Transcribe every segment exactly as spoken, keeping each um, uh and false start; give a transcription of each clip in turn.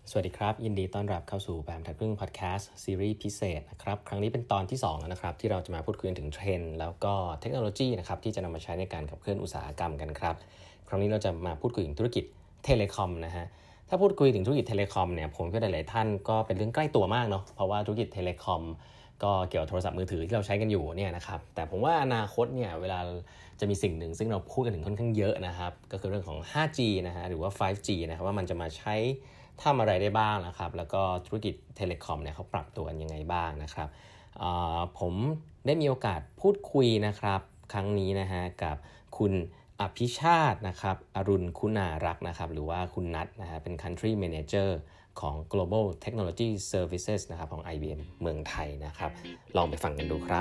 สวัสดีครับยินดีต้อนรับเข้าสู่แบมทัดครึ่งพอดแคสต์ซีรีส์พิเศษนะครับครั้งนี้เป็นตอนที่สองแล้วนะครับที่เราจะมาพูดคุยถึงเทรนด์แล้วก็เทคโนโลยีนะครับที่จะนำมาใช้ในการขับเคลื่อนอุตสาหกรรมกันครับครั้งนี้เราจะมาพูดคุยถึงธุรกิจเทเลคอมนะฮะถ้าพูดคุยถึงธุรกิจเทเลคอมเนี่ยผมก็หลายๆท่านก็เป็นเรื่องใกล้ตัวมากเนาะเพราะว่าธุรกิจเทเลคอมก็เกี่ยวกับโทรศัพท์มือถือที่เราใช้กันอยู่เนี่ยนะครับแต่ผมว่าอนาคตเนี่ยเวลาจะมีสิ่งหนึ่งซึ่งเราพูดกันถึงค่อนข้างเยอะนะครับก็คือเรื่องของ ไฟว์จี นะฮะหรือว่า ไฟว์จี นะครับว่ามันจะมาใช้ทำอะไรได้บ้างนะครับแล้วก็ธุรกิจเทเลคอมเนี่ยเขาปรับตัวกันยังไงบ้างนะครับผมได้มีโอกาสพูดคุยนะครับครั้งนี้นะฮะกับคุณอภิชาตินะครับอรุณคุณารักษ์นะครับหรือว่าคุณนัทนะฮะเป็น Country Manager ของ Global Technology Services นะครับของ ไอ บี เอ็ม เมืองไทยนะครับลองไปฟังกันดูครับ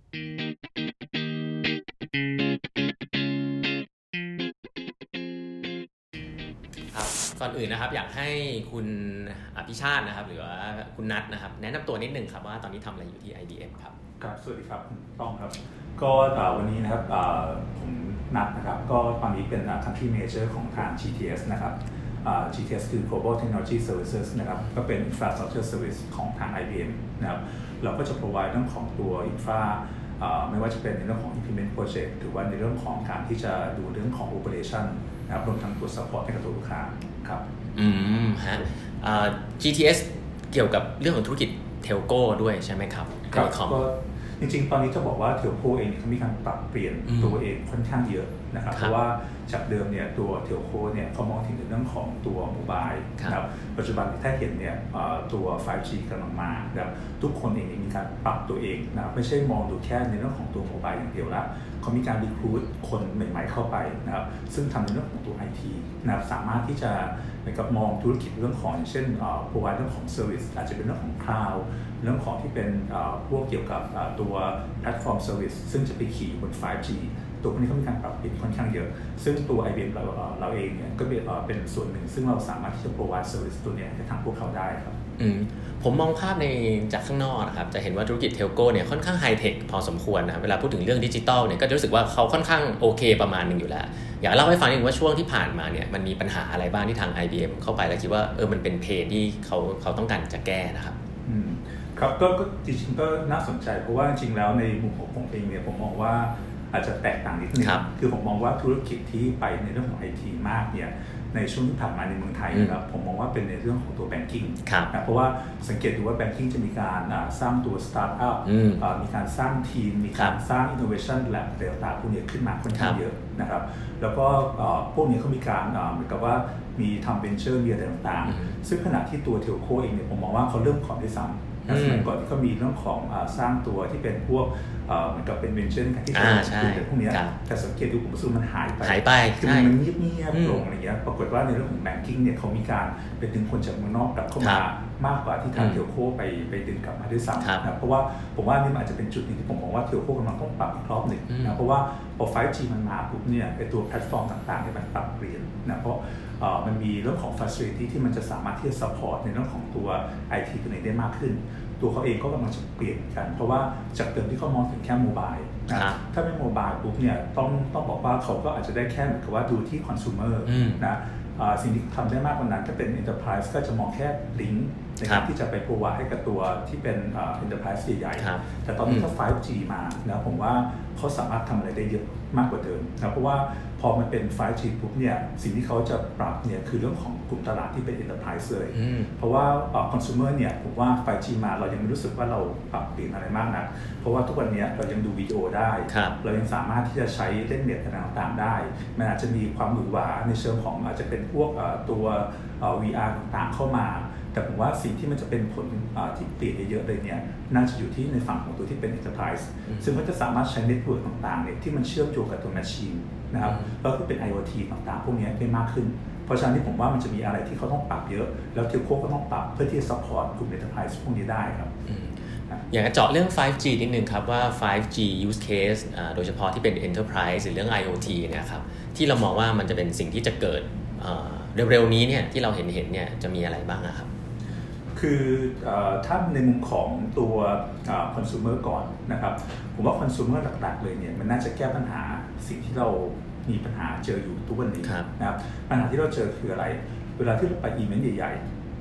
ก่อนอื่นนะครับอยากให้คุณอภิชาตินะครับหรือว่าคุณนัทนะครับแนะนำตัวนิดนึงครับว่าตอนนี้ทำอะไรอยู่ที่ ไอ บี เอ็ม ครับครับสวัสดีครับต้องครับก็วันนี้นะครับผมนัทนะครับก็ตอนนี้เป็น Country Manager ของทาง จี ที เอส นะครับ จี ที เอส คือ Global Technology Services นะครับก็เป็น Infrastructure Service ของทาง ไอ บี เอ็ม นะครับเราก็จะ provide เรื่องของตัว infraไม่ว่าจะเป็นในเรื่องของ implement project หรือว่าในเรื่องของการที่จะดูเรื่องของ operation นะครับรวมทั้งตัว support ให้กับตัวลูกค้าครับอืมฮะ จี ที เอส เกี่ยวกับเรื่องของธุรกิจเทลโก้ด้วยใช่ไหมครับครับก็จริงๆตอนนี้จะบอกว่าเทลโก้เองเขามีการปรับเปลี่ยนตัวเองค่อนข้างเยอะนะครับเพราะว่าจากเดิมเนี่ยตัวเทลโก้เนี่ยเขามองถึงเรื่องของตัวโมบายนะครับปัจจุบันถ้าเห็นเนี่ยตัว ไฟว์จี กำลังมานะครับทุกคนเองมีการปรับตัวเองนะไม่ใช่มองดูแค่ในเรื่องของตัวโมบายอย่างเดียวละเขามีการรีครูทคนใหม่ๆเข้าไปนะครับซึ่งทำในเรื่องของตัว ไอ ที นะครับสามารถที่จะเหมือนกับมองธุรกิจเรื่องของเช่น provide เรื่องของ service อาจจะเป็นเรื่องของ cloud เรื่องของที่เป็นพวกเกี่ยวกับตัว platform service ซึ่งจะไปขี่บน ไฟว์จี ตัวพวกนี้เขามีการปรับเปลี่ยนค่อนข้างเยอะซึ่งตัว ไอ บี เอ็ม เราเราเองเนี่ยก็เป็นส่วนหนึ่งซึ่งเราสามารถที่จะ provide service ตัวนี้ให้ทางพวกเขาได้ครับอืมผมมองภาพในจากข้างนอกนะครับจะเห็นว่าธุรกิจเทลโก้เนี่ยค่อนข้างไฮเทคพอสมควรนะเวลาพูดถึงเรื่องดิจิทัลเนี่ยก็จะรู้สึกว่าเขาค่อนข้างโอเคประมาณนึงอยู่แล้วอยากเล่าให้ฟังนิดนึงว่าช่วงที่ผ่านมาเนี่ยมันมีปัญหาอะไรบ้างที่ทาง ไอ บี เอ็ม เข้าไปแล้วคิดว่าเออมันเป็นเพนที่เขาเขาต้องการจะแก้นะครับอืมครับก็จริงๆก็น่าสนใจเพราะว่าจริงๆแล้วในมุมของผมเองเนี่ยผมมองว่าอาจจะแตกต่างนิดนึงคือผมมองว่าธุรกิจที่ไปในเรื่องของ ไอ ที มากเนี่ยในช่วงที่ผ่านมาในเมืองไทยนะครับผมมองว่าเป็นในเรื่องของตัวแบงกิ้งนะเพราะว่าสังเกตดูว่าแบงกิ้งจะมีการสร้างตัวสตาร์ทอัพมีการสร้างทีมมีการสร้างอินโนเวชันแลบเดลต้าพวกนี้ขึ้นมาค่อนข้างเยอะนะครับแล้วก็พวกนี้เขามีการเหมือนกับว่ามีทำเวนเจอร์มีอะไรต่างๆซึ่งขณะที่ตัวเทลโคเองเนี่ยผมมองว่าเขาเริ่มก่อนด้วยซ้ำสมัยก่อนที่เขามีเรื่องของสร้างตัวที่เป็นพวกเหมือนกับเป็นเวนเจอร์ที่จะดูแต่พวกนี้แต่สังเกตดูผมรู้สึกมันหายไปหายไปคือมันเงียบๆลงอะไรเงี้ยปรากฏว่าในเรื่องของแบงกิ้งเนี่ยเขามีการไปดึงคนจากเมืองนอกกลับเข้ามามากกว่าที่ทางเทลโคไปไปดึงกลับมาด้วยซ้ำนะเพราะว่าผมว่านี่มันอาจจะเป็นจุดนึงที่ผมมองว่าเทลโคกำลังต้องปรับอีกรอบหนึ่งนะเพราะว่าพอ ไฟว์จี มันมาปุ๊บเนี่ยไอตัวแพลตฟอร์มต่างๆเนี่ยมันปรับเปลี่ยนนะเพราะมันมีเรื่องของ facility ที่มันจะสามารถที่จะ support ในเรื่องของตัว ไอ ที ตัวนี้ได้มากขึ้นตัวเขาเองก็กำลังจะเปลี่ยนกันเพราะว่าจากเดิมที่เขามองถึงแค่โมบายนะถ้าไม่โมบายปุ๊บเนี่ยต้องต้องบอกว่าเขาก็อาจจะได้แค่เหมือนกับว่าดูที่ consumer นะสิ่งที่ทำได้มากกว่านั้นก็เป็น enterprise ก็จะมองแค่ลิงก์ในการที่จะไป provide ให้กับตัวที่เป็น enterprise ใหญ่ๆแต่ตอนนี้ถ้า ไฟว์จี มานะผมว่าเขาสามารถทำอะไรได้เยอะมากกว่าเดิมนะเพราะว่าพอมันเป็น ไฟว์จี ปุ๊บเนี่ยสิ่งที่เขาจะปรับเนี่ยคือเรื่องของกลุ่มตลาดที่เป็น enterprise เลยเพราะว่า consumer เนี่ยผมว่า ไฟว์จี มาเรายังไม่รู้สึกว่าเราปรับเปลี่ยนอะไรมากนะเพราะว่าทุกวันนี้เรายังดูวิดีโอได้เรายังสามารถที่จะใช้เล่นเน็ตต่างๆได้มันอาจจะมีความหวือหวาในเชิงของอาจจะเป็นพวกตัว วี อาร์ ต่างๆเข้ามาแต่ผมว่าสิ่งที่มันจะเป็นผลที่เปลี่ยนเยอะๆเลยเนี่ยน่าจะอยู่ที่ในฝั่งของตัวที่เป็น enterprise ซึ่งเขาจะสามารถใช้ network ต่างๆเนี่ยที่มันเชื่อมโยงกับตัว machine นะครับแล้วก็เป็น ไอ โอ ที ต่างๆพวกนี้ได้มากขึ้นเพราะฉะนั้นที่ผมว่ามันจะมีอะไรที่เขาต้องปรับเยอะแล้วเทลโคก็ต้องปรับเพื่อที่จะ support กลุ่ม enterprise พวกนี้ได้ครับอยากจะเจาะเรื่อง ไฟว์จี นิดนึงครับว่า ไฟว์จี use case โดยเฉพาะที่เป็น enterprise หรือเรื่อง ไอ โอ ที เนี่ยครับที่เรามองว่ามันจะเป็นสิ่งที่จะเกิดเร็วๆนี้เนี่ยที่เราเห็นเห็นเนี่ยจะมีอะไรบ้างครับคือถ้าในมุมของตัว consumer ก่อนนะครับผมว่า consumer หลักๆเลยเนี่ยมันน่าจะแก้ปัญหาสิ่งที่เรามีปัญหาเจออยู่ทุกวันนี้นะครับปัญหาที่เราเจอคืออะไรเวลาที่เราไปอีเวนต์ใหญ่ๆ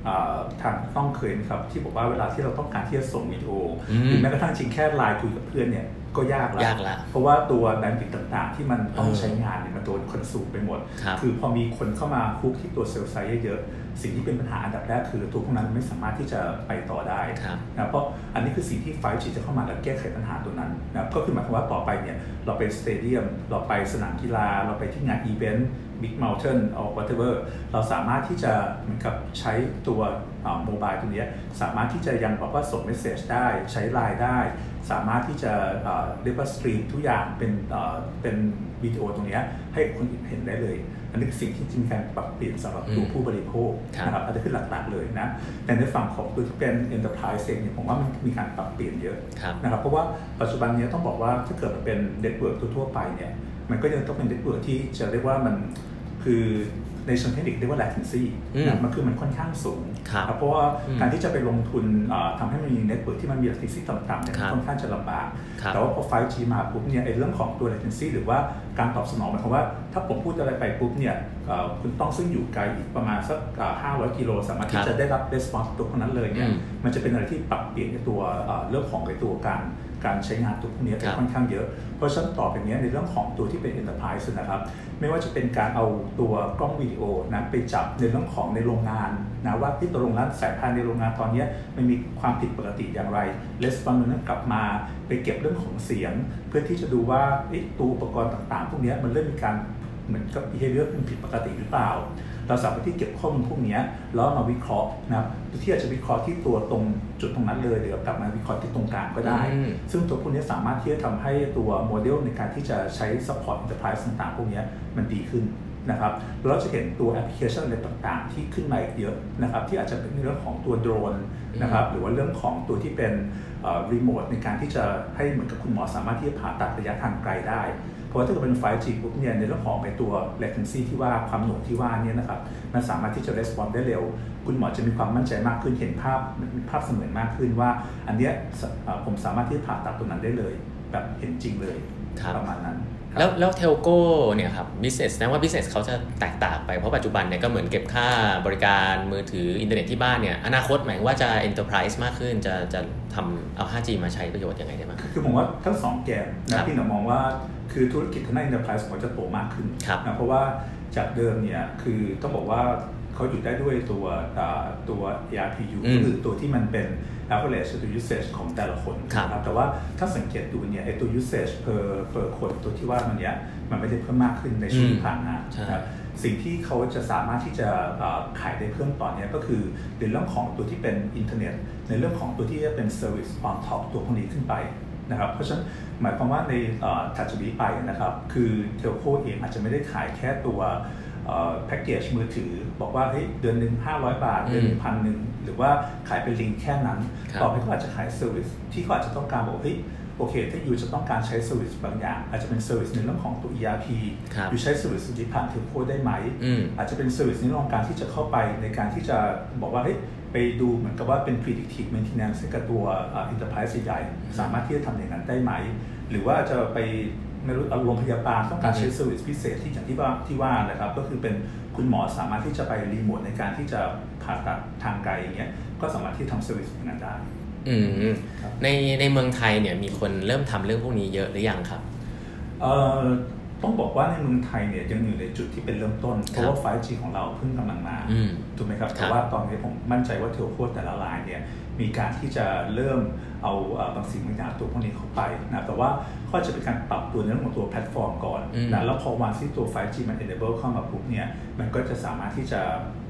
ทางต้องเคยนะครับที่บอกว่าเวลาที่เราต้องการที่จะส่งวิดีโอหรือแม้กระทั่งจริงแค่ไลน์คุยกับเพื่อนเนี่ยก็ยากแล้วเพราะว่าตัวแบนด์วิดต์ต่างๆที่มันต้องใช้งานเนี่ยมันโดนคอนซูมไปหมดคือพอมีคนเข้ามาคุกที่ตัวเซลล์ไซต์เยอะๆสิ่งที่เป็นปัญหาอันดับแรกคือตัวพวกนั้นไม่สามารถที่จะไปต่อได้นะเพราะอันนี้คือสิ่งที่ ไฟว์จี จะเข้ามาและแก้ไขปัญหาตัวนั้นนะก็คือหมายความว่าต่อไปเนี่ยเราไปสเตเดียมเราไปสนามกีฬาเราไปที่งานอีเวนต์Big Mountain or whatever เราสามารถที่จะเหมือนกับใช้ตัวโมบายตัวนี้สามารถที่จะยังบอกว่าส่งเมสเซจได้ใช้ไลน์ได้สามารถที่จะเรียกว่าสตรีมทุกอย่างเป็นเป็นวิดีโอตรงนี้ให้คนอื่นเห็นได้เลยอันนี้คือสิ่งที่จริงการปรับเปลี่ยนสำหรับตัวผู้บริโภคนะครับอันนี้คือหลักๆเลยนะแต่ในฝั่งของตัวที่เป็น Enterprise เองเนี่ยผมว่ามันมีการปรับเปลี่ยนเยอะนะครับเพราะว่าปัจจุบันนี้ต้องบอกว่าถ้าเกิดมันเป็นเน็ตเวิร์กทั่วไปเนี่ยมันก็ยังต้องเป็นเน็ตเวิร์กที่จะเรียกว่ามันคือในเชิงเทคนิคเรียกว่า latency นะมันคือมันค่อนข้างสูงเพราะว่าการที่จะไปลงทุนทำให้มันมีเน็ตเวิร์กที่มันมี latency ต่ำๆเนี่ยค่อนข้างจะลำบากแต่ว่าพอ ไฟว์จี มาปุ๊บเนี่ยไอ้เรื่องของตัว latency หรือว่าการตอบสนองหมายความว่าถ้าผมพูดอะไรไปปุ๊บเนี่ยคุณต้องซึ่งอยู่ไกลอีกประมาณสักห้าร้อยกิโลสามารถที่จะได้รับ response ตัวนั้นเลยเนี่ยมันจะเป็นอะไรที่ปรับเปลี่ยนในตัวเรื่องของไอ้ตัวการการใช้งานตัวพวกนี้เป็นค่อนข้างเยอะเพราะฉะนั้นต่อไปนี้ในเรื่องของตัวที่เป็น Enterprise นะครับไม่ว่าจะเป็นการเอาตัวกล้องวิดีโอนะไปจับในเรื่องของในโรงงานนะว่าที่ตัวโรงงานสายพานในโรงงานตอนนี้มันมีความผิดปกติอย่างไร Response นั้นกลับมาไปเก็บเรื่องของเสียงเพื่อที่จะดูว่าตัวอุปกรณ์ต่างๆพวกนี้มันเริ่มมีการเหมือนกับ behavior เป็นผิดปกติหรือเปล่าเราสามารถที่เก็บข้อมูลพวกนี้แล้วมาวิเคราะห์นะครับที่อาจจะวิเคราะห์ที่ตัวตรงจุดตรงนั้นเลยหรือกลับมาวิเคราะห์ที่ตรงกลางก็ได้ซึ่งตัวพวกนี้สามารถที่จะทำให้ตัวโมเดลในการที่จะใช้ support enterprise ต่างๆพวกนี้มันดีขึ้นนะครับเราจะเห็นตัวแอปพลิเคชันอะไรต่างๆที่ขึ้นมาเยอะนะครับที่อาจจะเป็นเรื่องของตัวโดรนนะครับหรือว่าเรื่องของตัวที่เป็นรีโมทในการที่จะให้เหมือนกับคุณหมอสามารถที่จะผ่าตัดระยะทางไกลได้เพราะว่าถ้าเกิดเป็น ไฟว์จี ปุ๊บเนี่ยในเรื่องของในตัว latency ที่ว่าความหน่วงที่ว่านี่นะครับมันสามารถที่จะ respond ได้เร็วคุณหมอจะมีความมั่นใจมากขึ้นเห็นภาพภาพเสมือนมากขึ้นว่าอันเนี้ยผมสามารถที่ผ่าตัดตัวนั้นได้เลยแบบเห็นจริงเลยประมาณนั้นแล้วแล้วเทลโก้เนี่ยครับ business นะว่า business เขาจะแตกต่างไปเพราะปัจจุบันเนี่ยก็เหมือนเก็บค่าบริการมือถืออินเทอร์เน็ตที่บ้านเนี่ยอนาคตหมายว่าจะ enterprise มากขึ้นจะจะทำเอา ไฟว์จี มาใช้ประโยชน์ยังไงได้บ้างคือผมว่าทั้งสองแกนนะพี่หนูมองว่าคือธุรกิจทางด้าน enterprise มันจะโตมากขึ้นนะเพราะว่าจากเดิมเนี่ยคือต้องบอกว่าเขาอยู่ได้ด้วยตัวตัว เอ อาร์ พี ยู ก็คือตัวที่มันเป็น average ตัว usage ของแต่ละคนนะครับแต่ว่าถ้าสังเกตดูเนี่ยไอ้ตัว usage per per คนตัวที่ว่ามันเนี้ยมันไม่ได้เพิ่มมากขึ้นในช่วงที่ผ่านมานะครับสิ่งที่เขาจะสามารถที่จะขายได้เพิ่มตอนนี้ก็คือในเรื่องของตัวที่เป็นอินเทอร์เน็ตในเรื่องของตัวที่จะเป็น service on top ตัวพวกนี้ขึ้นไปนะครับเพราะฉะนั้นหมายความว่าในถัดจากนี้ไปนะครับคือเทลโคเองอาจจะไม่ได้ขายแค่ตัวแพ็กเกจมือถือบอกว่าเฮ้ยเดือนหนึ่งห้าร้อยบาทเดือนหนึ่งพันหนึ่งหรือว่าขายเป็นลิงก์แค่นั้นต่อไปเขาอาจจะขายเซอร์วิสที่เขาอาจจะต้องการบอกเฮ้ยโอเคถ้าอยู่จะต้องการใช้เซอร์วิสบางอย่างอาจจะเป็นเซอร์วิสในเรื่องของตัว อี อาร์ พี อยู่ใช้เซอร์วิสที่ผ่านเทลโคได้ไหมอาจจะเป็นเซอร์วิสในเรื่องของการที่จะเข้าไปในการที่จะบอกว่าเฮ้ยไปดูเหมือนกับว่าเป็น predictive maintenance กับตัว enterprise ใหญ่สามารถที่จะทำอย่างนั้นได้ไหมหรือว่าจะไปไม่รู้โรงพยาบาลต้องการใช้เซอร์วิสพิเศษที่อย่างที่ว่าที่ว่านะครับก็คือเป็นคุณหมอสามารถที่จะไปรีโมทในการที่จะผ่าตัดทางไกลอย่างเงี้ยก็สามารถที่ทำเซอร์วิสอย่างนั้นได้อืมในในเมืองไทยเนี่ยมีคนเริ่มทำเรื่องพวกนี้เยอะหรือยังครับเอ่อต้องบอกว่าในเมืองไทยเนี่ยยังอยู่ในจุดที่เป็นเริ่มต้นเพราะว่า ไฟว์จี ของเราเพิ่งกำลังมาถูกไหมครับแต่ว่าตอนนี้ผมมั่นใจว่าเทลโคแต่ละรายเนี่ยมีการที่จะเริ่มเอาบางสิ่งบางอย่างตัวพวกนี้เข้าไปนะแต่ว่าก็จะเป็นการปรับตัวในเรื่องของตัวแพลตฟอร์มก่อนนะแล้วพอวันที่ตัว ไฟว์จี มัน enable เข้ามาปุ๊บเนี่ยมันก็จะสามารถที่จะ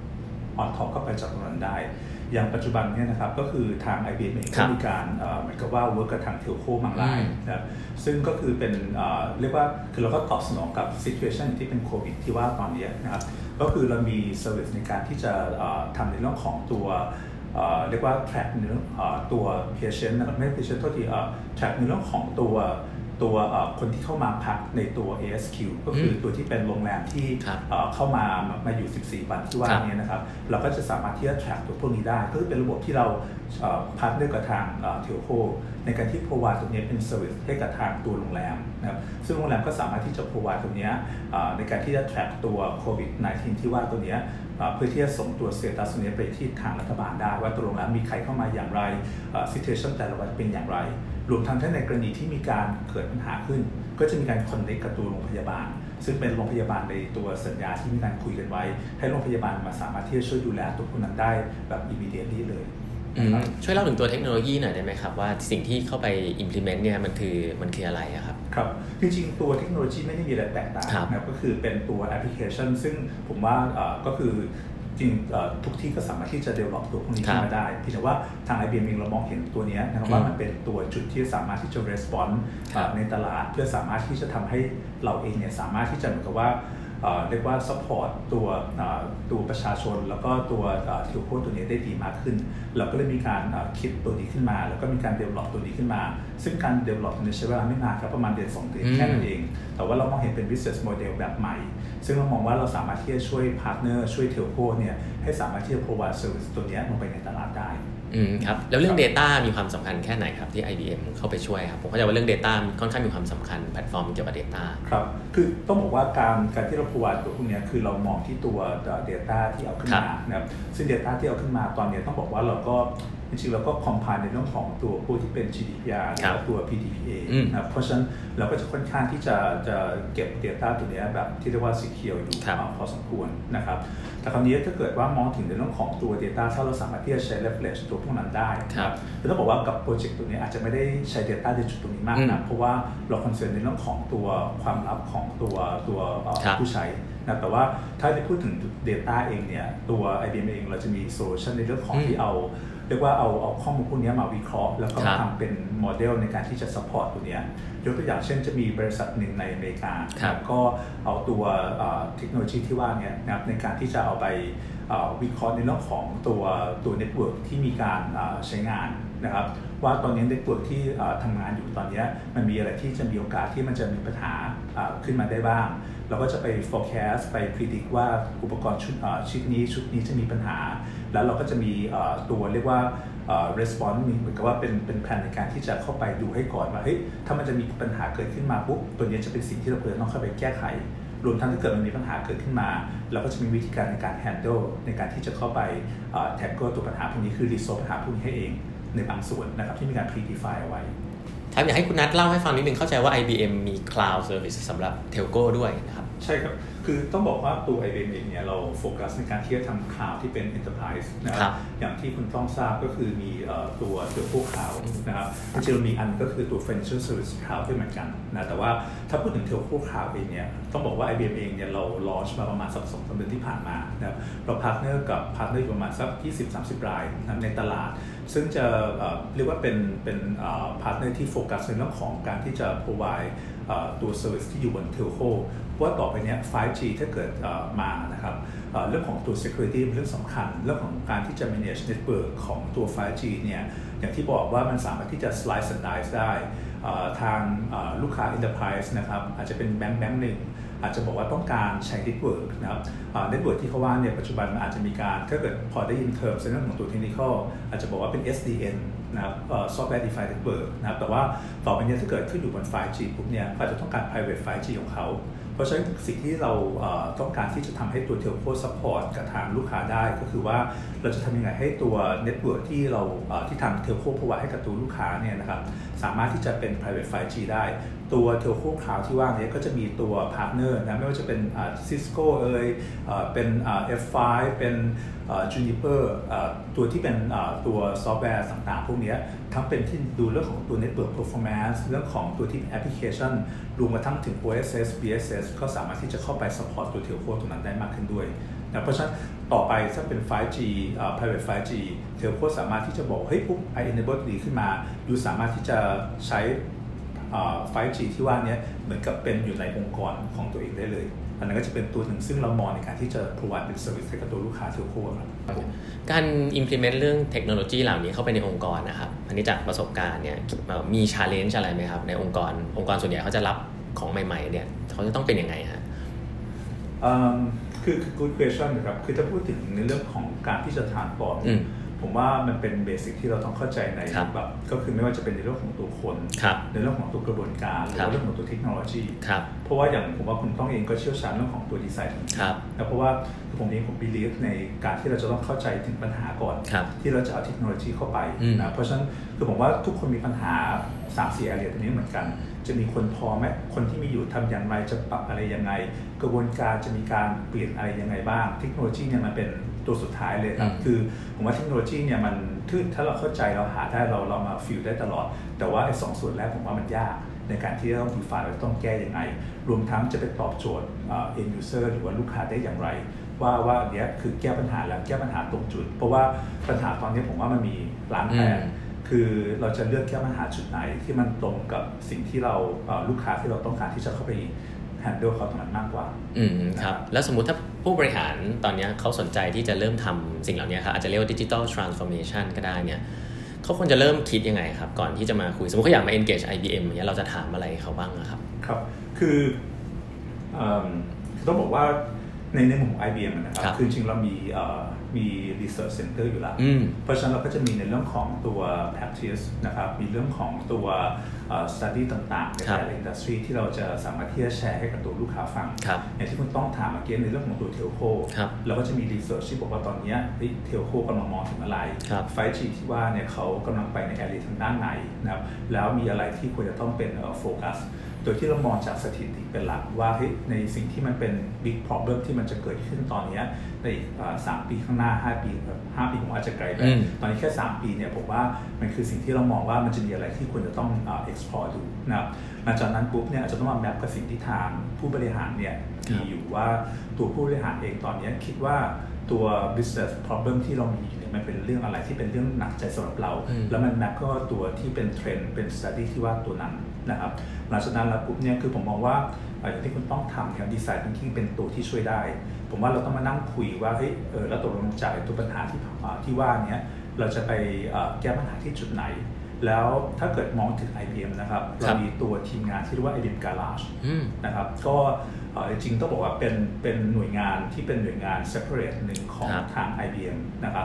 on top เข้าไปจากตรงนั้นได้อย่างปัจจุบันเนี่ยนะครับก็คือทาง ไอ บี เอ็ม เองก็มีการเหมือนกับว่า work กับทางเทลโคบางรายนะครับซึ่งก็คือเป็นเรียกว่าคือเราก็ตอบสนองกับ situation ที่เป็นโควิดที่ว่าตอนนี้นะครับก็คือเรามี service ในการที่จะทำในเรื่องของตัวเรียกว่า track ในเรื่องตัว patient นะครับไม่ patient โทษที track ในเรื่องของตัวตัวคนที่เข้ามาพักในตัว เอ เอส คิว ก็คือตัวที่เป็นโรงแรมที่เข้ามามาอยู่สิบสี่วันที่ว่านี้นะครับเราก็จะสามารถที่จะ track ตัวพวกนี้ได้ก็คือเป็นระบบที่เราพาร์ทเนอร์กับทางเทลโคในการที่ provide ตัวนี้เป็น service ให้กับทางตัวโรงแรมนะครับซึ่งโรงแรมก็สามารถที่จะ provide ตัวนี้ในการที่จะ track ตัว โควิดสิบเก้า ที่ว่าตัวนี้เพื่อที่จะส่งตัว status ตัวนี้ไปที่ทางรัฐบาลได้ว่าตัวโรงแรมมีใครเข้ามาอย่างไร situation แต่ละวันเป็นอย่างไรรวมทั้งในกรณีที่มีการเกิดปัญหาขึ้นก็จะมีการ connect กับตัวโรงพยาบาลซึ่งเป็นโรงพยาบาลในตัวสัญญาที่มีการคุยกันไว้ให้โรงพยาบาลมาสามารถที่จะช่วยดูแลตัวคนนั้นได้แบบ immediately เลยช่วยเล่าถึงตัวเทคโนโลยีหน่อยได้ไหมครับว่าสิ่งที่เข้าไป implement เนี่ยมันคือมันคืออะไรครับครับจริงๆตัวเทคโนโลยีไม่ได้มีอะไรแตกต่างนะก็คือเป็นตัวแอปพลิเคชันซึ่งผมว่าก็คือจริงทุกที่ก็สามารถที่จะ develop ตัวพวกนี้ขึ้นมาได้เพียงแต่ว่าทาง ไอ บี เอ็ม เองเรามองเห็นตัวนี้นะครับว่ามันเป็นตัวจุดที่สามารถที่จะ response ในตลาดเพื่อสามารถที่จะทำให้เราเองเนี่ยสามารถที่จะเหมือนกับว่าเรียกว่า support ตัวตัวประชาชนแล้วก็ตัวเทลโคตัวนี้ได้ดีมากขึ้นเราก็เลยมีการคิดตัวนี้ขึ้นมาแล้วก็มีการ develop ตัวนี้ขึ้นมาซึ่งการ develop ตัวนี้ใช้เวลาไม่นานครับประมาณเดือนสองเดือนแค่นั้นเองแต่ว่าเรามองเห็นเป็น business model แบบใหม่ซึ่งเรามองว่าเราสามารถที่จะช่วย partner ช่วยเทลโคเนี่ยให้สามารถที่จะ provide service ตัวนี้ลงไปในตลาดได้อืมครับแล้วเรื่อง data มีความสำคัญแค่ไหนครับที่ ไอ บี เอ็ม เข้าไปช่วยครับผมเข้าใจว่าเรื่อง data ค่อนข้างมีความสำคัญแพลตฟอร์มเกี่ยวกับ data ครับคือต้องบอกว่าการการที่เรา provide ตัวพวกนี้คือเรามองที่ตัว data ที่เอาขึ้นมานะครับซึ่ง data ที่เอาขึ้นมาตอนนี้ต้องบอกว่าเราก็จริงๆเราก็ compile ในเรื่องของตัวผู้ที่เป็น จี ดี พี อาร์ และตัว พี ดี พี เอ นะครับเพราะฉะนั้นเราก็จะค่อนข้างที่จะจะเก็บ data ตัวนี้แบบที่เรียกว่า secure อยู่พอสมควรนะครับแต่คราวนี้ถ้าเกิดว่ามองถึงในเรื่องของตัว data ถ้าเราสามารถที่จะใช้ leverage ตัวพวกนั้นได้ครับคือต้องบอกว่ากับโปรเจกต์ตัวนี้อาจจะไม่ได้ใช้ data ในจุดตรงนี้มากนะเพราะว่าเราคอนเซิร์นในเรื่องของตัวความลับของตัวตัวผู้ใช้นะแต่ว่าถ้าจะพูดถึง data เองเนี่ยตัว ไอ บี เอ็ม เองเราจะมี solution ในเรื่องของที่เอาเรียกว่าเอาเอาข้อมูลพวกนี้มาวิเคราะห์แล้วก็ทำเป็นโมเดลในการที่จะ support ตัวนี้ยกตัวอย่างเช่นจะมีบริษัทหนึ่งในอเมริกาก็เอาตัวเทคโนโลยีที่ว่านี้นะครับในการที่จะเอาไปวิเคราะห์ในเรื่องของตัวตัวเน็ตเวิร์กที่มีการใช้งานนะครับว่าตอนนี้เน็ตเวิร์กที่ทำงานอยู่ตอนนี้มันมีอะไรที่จะมีโอกาสที่มันจะมีปัญหาขึ้นมาได้บ้างเราก็จะไป forecast ไป predict ว่าอุปกรณ์ชุดชุดนี้ชุดนี้จะมีปัญหาแล้วเราก็จะมีตัวเรียกว่า response เหมือนกับว่าเป็นเป็นแผนในการที่จะเข้าไปดูให้ก่อนว่าเฮ้ยถ้ามันจะมีปัญหาเกิดขึ้นมาปุ๊บตัวนี้จะเป็นสิ่งที่เราควรต้องเข้าไปแก้ไขรวมทั้งถ้าเกิดมันมีปัญหาเกิดขึ้นมาเราก็จะมีวิธีการในการ handle ในการที่จะเข้าไป tackle ตัวปัญหาพวกนี้คือ resolve ปัญหาพวกนี้ให้เองในบางส่วนนะครับที่มีการ predefine เอาไว้ครับอยากให้คุณนัทเล่าให้ฟังนิดนึงเข้าใจว่า ไอ บี เอ็ม มี cloud service สำหรับ telco ด้วยนะครับใช่ครับคือต้องบอกว่าตัว ไอ บี เอ็ม เองเนี่ยเราโฟกัสในการที่จะทำ cloud ที่เป็น enterprise นะครับอย่างที่คุณต้องทราบก็คือมีตัวตัวพวก cloud นะครับจริงๆมีอันก็คือตัว financial service cloud ด้วยเหมือนกันนะแต่ว่าถ้าพูดถึง telco cloud เองเนี่ยต้องบอกว่า ไอ บี เอ็ม เองเนี่ยเรา launch มาประมาณสักสองสามเดือนที่ผ่านมานะครับเรา partner กับ partner อยู่ประมาณสัก ยี่สิบถึงสามสิบ รายนะในตลาดซึ่งจะเรียกว่าเป็นเป็น partner ที่โฟกัสในเรื่องของการที่จะ provide ตัว service ที่อยู่บน telco ว่าต่อไปนี้ ไฟว์จี ถ้าเกิดมานะครับเรื่องของตัว security เป็นเรื่องสำคัญเรื่องของการที่จะ manage network ของตัว ไฟว์จี เนี่ยอย่างที่บอกว่ามันสามารถที่จะ slice and dice ได้ทางลูกค้า enterprise นะครับอาจจะเป็นแบงค์แบงค์หนึ่งอาจจะบอกว่าต้องการใช้ network นะครับ network ที่เขาว่าเนี่ยปัจจุบันอาจจะมีการถ้าเกิดพอได้ยินเทอมในเรื่องของตัว technical อาจจะบอกว่าเป็น เอส ดี เอ็น นะครับ software defined network นะครับแต่ว่าต่อไปนี้ถ้าเกิดขึ้นอยู่บน ไฟว์จี ปุ๊บเนี่ยอาจจะต้องการ private ไฟว์จี ของเขาเพราะฉะนั้นสิ่งที่เราต้องการที่จะทำให้ตัว telco support กับทางลูกค้าได้ก็คือว่าเราจะทำยังไงให้ตัว network ที่เราที่ทาง telco provide ให้กับตัวลูกค้าเนี่ยนะครับสามารถที่จะเป็น private ไฟว์จี ได้ตัว telco cloud ที่ว่านี้ก็จะมีตัว partner นะไม่ว่าจะเป็น Cisco เอ่ยเป็น เอฟ ไฟว์ เป็น Juniper ตัวที่เป็นตัวซอฟต์แวร์ต่างๆพวกนี้ทั้งเป็นที่ดูเรื่องของตัว network performance เรื่องของตัวที่ application รวมมาทั้งถึง โอ เอส เอส บี เอส เอส ก็สามารถที่จะเข้าไป support ตัว telco ตรงนั้นได้มากขึ้นด้วยนะเพราะฉะนั้นต่อไปถ้าเป็น ไฟว์จี private ไฟว์จี telco สามารถที่จะบอกเฮ้ยปุ๊บ I enable ดีขึ้นมาอยู่สามารถที่จะใช้ไฟว์จี ที่ว่านี้เหมือนกับเป็นอยู่ในองค์กรของตัวเองได้เลยอันนั้นก็จะเป็นตัวหนึ่งซึ่งเรามองในการที่จะ provide เป็น service ให้กับตัวลูกค้า telco ครับการ implement เรื่องเทคโนโลยีเหล่านี้เข้าไปในองค์กรนะครับอันนี้จากประสบการณ์เนี่ยมี challenge อะไรไหมครับในองค์กรองค์กรส่วนใหญ่เขาจะรับของใหม่ๆเนี่ยเขาจะต้องเป็นยังไงฮะคือคือ good question นะครับคือถ้าพูดถึงในเรื่องของการที่จะทานปอดผมว่ามันเป็นเบสิกที่เราต้องเข้าใจในแบบก็คือไม่ว่าจะเป็นในเรื่องของตัวคนในเรื่องของตัวกระบวนการหรือเรื่องของตัวเทคโนโลยีเพราะว่าอย่างผมว่าคุณต้องเองก็เชี่ยวชาญเรื่องของตัวดีไซน์นะเพราะว่าผมเองผม believe ในการที่เราจะต้องเข้าใจถึงปัญหาก่อนที่เราจะเอาเทคโนโลยีเข้าไปนะเพราะฉะนั้นคือผมว่าทุกคนมีปัญหา สามสี่ area ตรงนี้เหมือนกันจะมีคนพอไหมคนที่มีอยู่ทำอย่างไรจะปรับอะไรยังไงกระบวนการจะมีการเปลี่ยนอะไรยังไงบ้างเทคโนโลยีเนี่ยมันเป็นตัวสุดท้ายเลยครับคือผมว่าเทคโนโลยีเนี่ยมันถ้าเราเข้าใจเราหาได้เราเรามาฟิลได้ตลอดแต่ว่าไอ้สองส่วนแรกผมว่ามันยากในการที่ต้อง define ว่าต้องแก้ยังไงรวมทั้งจะไปตอบโจทย์ end user หรือว่าลูกค้าได้อย่างไรว่าว่าเนี้ยคือแก้ปัญหาแล้วแก้ปัญหาตรงจุดเพราะว่าปัญหาตอนนี้ผมว่ามันมีล้านแผนคือเราจะเลือกแก้ปัญหาจุดไหนที่มันตรงกับสิ่งที่เราลูกค้าที่เราต้องการที่จะเข้าไปแฮนด์ลเขาตรงนั้นมากกว่าอืมครับแล้วสมมุติถ้าผู้บริหารตอนนี้เขาสนใจที่จะเริ่มทำสิ่งเหล่านี้ครับอาจจะเรียกว่า digital transformation ก็ได้เนี่ยเขาควรจะเริ่มคิดยังไงครับก่อนที่จะมาคุยสมมติเขาอยากมา engage ไอ บี เอ็ม อย่างเงี้ยเราจะถามอะไรเขาบ้างครับครับคือต้องบอกว่าในในมุมของ ไอ บี เอ็ม นะครับคือจริงเรามีมี research center อยู่แล้วเพราะฉะนั้นเราก็จะมีในเรื่องของตัว practice นะครับมีเรื่องของตัว study ต่างๆในแต่ละ industry ที่เราจะสามารถที่จะแชร์ให้กับตัวลูกค้าฟังอย่างที่คุณต้องถามเมื่อกี้ในเรื่องของตัว telco เราก็จะมี research ที่บอกว่าตอนนี้ telco กำลังมองถึงอะไร ไฟว์จี ที่ว่าเนี่ยเขากำลังไปใน area ทางด้านไหนนะครับแล้วมีอะไรที่ควรจะต้องเป็นโฟกัสโดยที่เรามองจากสถิติเป็นหลักว่าในสิ่งที่มันเป็น big problem ที่มันจะเกิดขึ้นตอนนี้ในสามปีข้างหน้าห้าปีห้าปีผมอาจจะไกลไปตอนนี้แค่สามปีเนี่ยผมว่ามันคือสิ่งที่เรามองว่ามันจะมีอะไรที่ควรจะต้อง explore ดูนะครับหลังจากนั้นปุ๊บเนี่ยอาจจะต้องมาแมปกับสิ่งที่ทางผู้บริหารเนี่ยมีอยู่ว่าตัวผู้บริหารเองตอนนี้คิดว่าตัว business problem ที่เรามีเนี่ยมันเป็นเรื่องอะไรที่เป็นเรื่องหนักใจสำหรับเราแล้วมันแมปก็ตัวที่เป็นเทรนด์เป็น study ที่ว่าตัวนั้นนะครับหลังจากนั้นแล้วปุ๊บเนี่ยคือผมมองว่าอย่างที่คุณต้องทำเนี่ยดีไซน์ thinking เป็นตัวที่ช่วยได้ผมว่าเราต้องมานั่งคุยว่าเฮ้ยเออแล้วตกลงจากตัวปัญหาที่ที่ว่านี้เราจะไปแก้ปัญหาที่จุดไหนแล้วถ้าเกิดมองถึง ไอ บี เอ็ม นะครับเรามีตัวทีมงานที่เรียกว่า ไอ บี เอ็ม Garage นะครับก็จริงๆต้องบอกว่าเป็นเป็นหน่วยงานที่เป็นหน่วยงาน separate หนึ่งของทาง ไอ บี เอ็ม นะครับ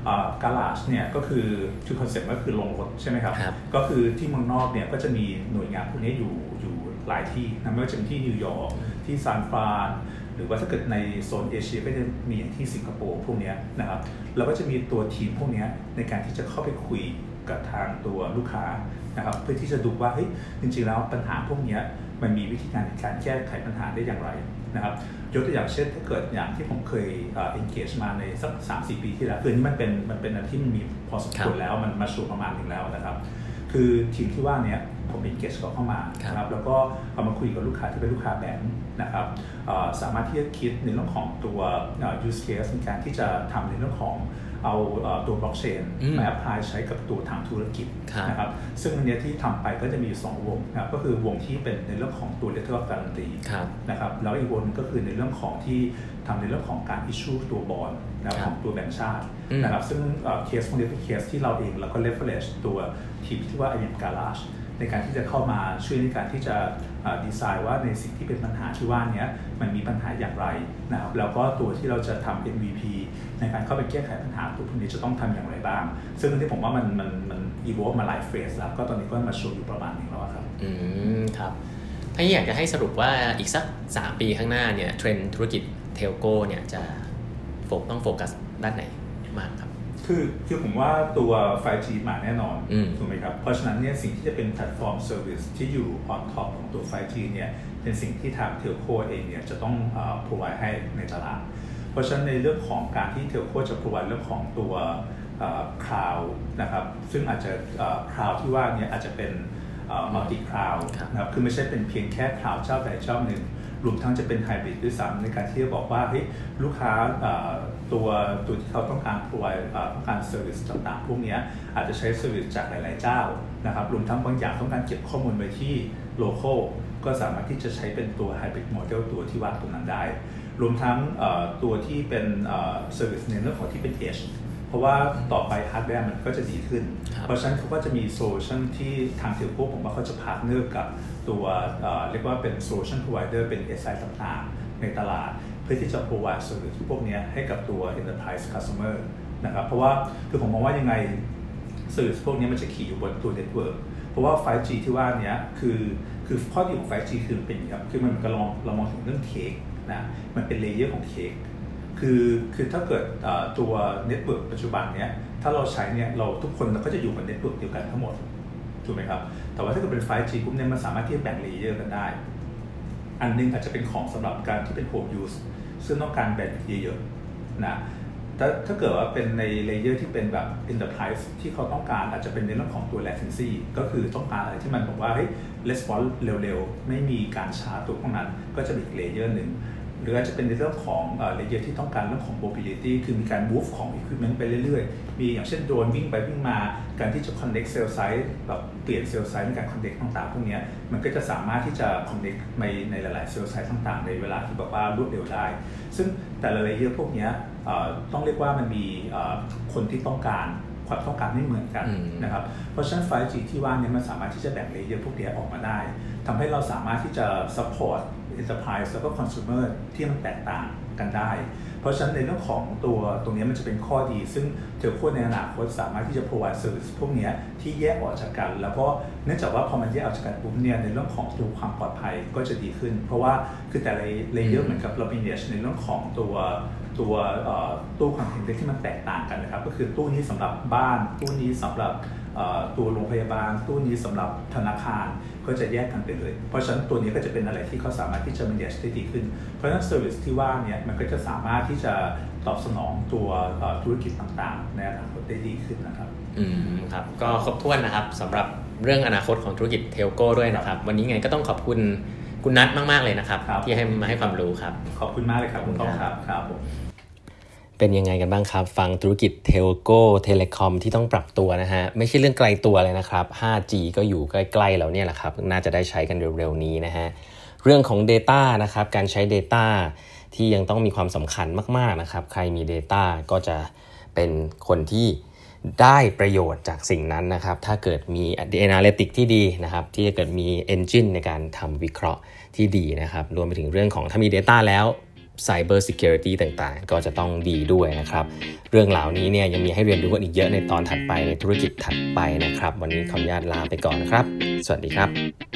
Garage เนี่ยก็คือคือคอนเซ็ปต์ก็คือลงรถใช่ไหมครับก็คือที่เมืองนอกเนี่ยก็จะมีหน่วยงานพวกนี้อยู่อยู่หลายที่นะไม่ว่าจะเป็นที่นิวยอร์กที่ซานฟรานหรือว่าถ้าเกิดในโซนเอเชียก็จะมีอย่างที่สิงคโปร์พวกนี้นะครับเราก็จะมีตัวทีมพวกนี้ในการที่จะเข้าไปคุยกับทางตัวลูกค้านะครับเพื่อที่จะดูว่าเฮ้ยจริงๆแล้วปัญหาพวกนี้มันมีวิธีการในการแก้ไขปัญหาได้อย่างไรนะครับยกตัวอย่างเช่นถ้าเกิดอย่างที่ผมเคย engage มาในสัก สามสี่ ปีที่แล้วคือนี่มันเป็นมันเป็นอะไรที่มันมีพอสมควรแล้วมันมาสู่ประมาณนึงแล้วนะครับคือทีมที่ว่านี้ผม engage เขาเข้ามานะครับแล้วก็เอามาคุยกับลูกค้าที่เป็นลูกค้าแบงค์นะครับสามารถที่จะคิดในเรื่องของตัว use case ในการที่จะทำในเรื่องของเอาตัว blockchain มา apply ใช้กับตัวทางธุรกิจนะครับซึ่งอันนี้ที่ทำไปก็จะมีสองวงนะครับก็คือวงที่เป็นในเรื่องของตัว letter of guarantee นะครับแล้วอีกวงก็คือในเรื่องของที่ทำในเรื่องของการ issue ตัวบอนด์นะครับของตัวแบงก์ชาตินะครับซึ่งเคสพวกนี้เป็นเคสที่เราเองเราก็ leverage ตัวทีมที่ว่า ไอ บี เอ็ม Garage ในการที่จะเข้ามาช่วยในการที่จะดีไซน์ว่าในสิ่งที่เป็นปัญหาที่ว่านี้มันมีปัญหาอย่างไรนะครับแล้วก็ตัวที่เราจะทำ เอ็ม วี พี ในการเข้าไปแก้ไขปัญหาตัวพวกนี้จะต้องทำอย่างไรบ้างซึ่งที่ผมว่ามันมันมัน evolve มาหลายเฟสแล้วก็ตอนนี้ก็มาโชว์อยู่ประมาณนึงแล้วครับอืมครับถ้าอยากจะให้สรุปว่าอีกสักสามปีข้างหน้าเนี่ยเทรนด์ธุรกิจเทลโก้เนี่ยจะโฟกัสต้องโฟกัสด้านไหนมากครับคือคือผมว่าตัว ไฟว์จี มาแน่นอนถูกไหมครับเพราะฉะนั้นเนี่ยสิ่งที่จะเป็นแพลตฟอร์มเซอร์วิสที่อยู่ on top ของตัว ไฟว์จี เนี่ยเป็นสิ่งที่ทางเทลโก้เองเนี่ยจะต้อง provide ให้ในตลาดเพราะฉะนั้นในเรื่องของการที่เทลโก้จะ provide เรื่องของตัวคลาวด์นะครับซึ่งอาจจะคลาวด์ที่ว่านี้อาจจะเป็นมัลติคลาวด์นะครับคือไม่ใช่เป็นเพียงแค่คลาวด์เจ้าใดเจ้าหนึ่งรวมทั้งจะเป็นไฮบริดด้วยซ้ำในการที่จะบอกว่าเฮ้ยลูกค้าตัวตัวที่เขาต้องการ provide ต้องการเซอร์วิสต่างๆพวกนี้อาจจะใช้เซอร์วิสจากหลายๆเจ้านะครับรวมทั้งบางอย่างต้องการเก็บข้อมูลไว้ที่ local ก็สามารถที่จะใช้เป็นตัว hybrid model ตัวที่ว่าตรงนั้นได้รวมทั้งตัวที่เป็นเซอร์วิสในเรื่องของที่เป็น edge เพราะว่าต่อไปฮาร์ดแวร์มันก็จะดีขึ้นเพราะฉะนั้นเขาก็จะมีโซลูชันที่ทางเทลโคผมว่าเขาจะพาร์ทเนอร์กับตัวเรียกว่าเป็นโซลูชันพรอไวเดอร์เป็น เอส ไอ ต่างๆในตลาดเพื่อที่จะ provide service พวกนี้ให้กับตัว enterprise customer นะครับเพราะว่าคือผมมองว่ายังไง service พวกนี้มันจะขี่อยู่บนตัว network เพราะว่า ไฟว์จี ที่ว่านี้คือคือข้อดีของ ไฟว์จี คือเป็นครับคือมันก็ลองเรามองถึงเรื่องเค้กนะมันเป็นเลเยอร์ของเค้กคือคือถ้าเกิดตัวเน็ตเวิร์กปัจจุบันเนี้ยถ้าเราใช้เนี่ยเราทุกคนเราก็จะอยู่บนเน็ตเวิร์กเดียวกันทั้งหมดถูกไหมครับแต่ว่าถ้าเกิดเป็น ไฟว์จี ปุ๊บเนี่ยมันสามารถที่จะแบ่งเลเยอร์กันได้อันนึงอาจจะเป็นของสำหรับการที่เป็น home use ซึ่งต้องการแบนด์วิดต์เยอะๆนะถ้าถ้าเกิดว่าเป็นในเลเยอร์ที่เป็นแบบ enterprise ที่เขาต้องการอาจจะเป็นในเรื่องของตัว latency ก็คือต้องการอะไรที่มันบอกว่าเฮ้ย response เร็วๆไม่มีการช้าตัวพวกนั้นก็จะมีอีกเลเยอร์หนึ่งหรืออาจจะเป็นในเรื่องของเลเยอร์ที่ต้องการเรื่องของ mobility คือมีการ move ของ equipment ไปเรื่อยๆมีอย่างเช่นโดรนวิ่งไปวิ่งมาการที่จะ connect cell site แบบเปลี่ยน cell site ในการ connect ต่างๆพวกนี้มันก็จะสามารถที่จะ connect ในในหลายๆ cell site ต่างๆในเวลาที่แบบว่ารวดเร็วได้ซึ่งแต่ละเลเยอร์พวกนี้ต้องเรียกว่ามันมีคนที่ต้องการความต้องการไม่เหมือนกันนะครับเพราะฉะนั้น ไฟว์จี ที่ว่านี้มันสามารถที่จะแบ่งเลเยอร์พวกนี้ออกมาได้ทำให้เราสามารถที่จะ support enterprise แล้วก็ consumer ที่มันแตกต่างกันได้เพราะฉะนั้นในเรื่องของตัวตรงนี้มันจะเป็นข้อดีซึ่งเทลโคในอนาคตสามารถที่จะ provide service พวกนี้ที่แยกออกจากกันแล้วก็เนื่องจากว่าพอมันแยกออกจากกันปุ๊บเนี่ยในเรื่องของตัวความปลอดภัยก็จะดีขึ้นเพราะว่าคือแต่ละเลเยอร์เหมือนกับเรา manage ในเรื่องของตัวตัวตู้ความถี่ที่มันแตกต่างกันนะครับก็คือตู้นี้สำหรับบ้านตู้นี้สำหรับตัวโรงพยาบาลตู้นี้สำหรับธนาคารก็จะแยกกันไปเลยเพราะฉะนั้นตัวนี้ก็จะเป็นอะไรที่เขาสามารถที่จะ manage ได้ดีขึ้นเพราะฉะนั้น service ที่ว่าเนี่ยมันก็จะสามารถที่จะตอบสนองตัวธุรกิจต่างๆในอนาคตได้ดีขึ้นนะครับอืมครับก็ครบถ้วนนะครับสำหรับเรื่องอนาคตของธุรกิจเทลโก้ด้วยนะครับวันนี้ไงก็ต้องขอบคุณคุณนัทมากๆเลยนะครับที่ให้มาให้ความรู้ครับขอบคุณมากเลยครับคุณต้องครับครับผมเป็นยังไงกันบ้างครับฟังธุรกิจเทลโก้เทเลคอมที่ต้องปรับตัวนะฮะไม่ใช่เรื่องไกลตัวเลยนะครับ ไฟว์จี ก็อยู่ใกล้ๆแล้วเนี่ยแหละครับน่าจะได้ใช้กันเร็วๆนี้นะฮะเรื่องของ data นะครับการใช้ data ที่ยังต้องมีความสำคัญมากๆนะครับใครมี data ก็จะเป็นคนที่ได้ประโยชน์จากสิ่งนั้นนะครับถ้าเกิดมี analytics ที่ดีนะครับที่จะเกิดมี engine ในการทำวิเคราะห์ที่ดีนะครับรวมไปถึงเรื่องของถ้ามี data แล้วCyber Security ต่างๆก็จะต้องดีด้วยนะครับเรื่องเหล่านี้เนี่ยยังมีให้เรียนรู้กันอีกเยอะในตอนถัดไปในธุรกิจถัดไปนะครับวันนี้ขออนุญาตลาไปก่อนนะครับสวัสดีครับ